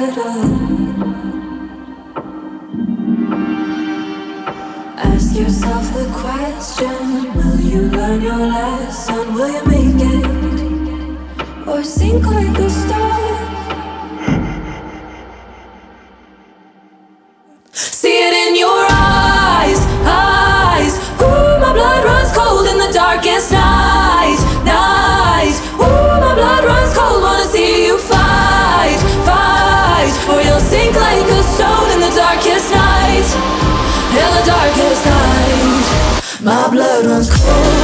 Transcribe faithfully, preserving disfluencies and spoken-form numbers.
better. Ask yourself the question, will you learn your lesson? Will you make it? Or sink like a star? See it in your eyes, eyes. Ooh, my blood runs cold in the darkest night, night. Ooh, my blood runs cold, wanna see you fight, fight. Or you'll sink like a stone in the darkest night, in the darkest night. My blood runs cold.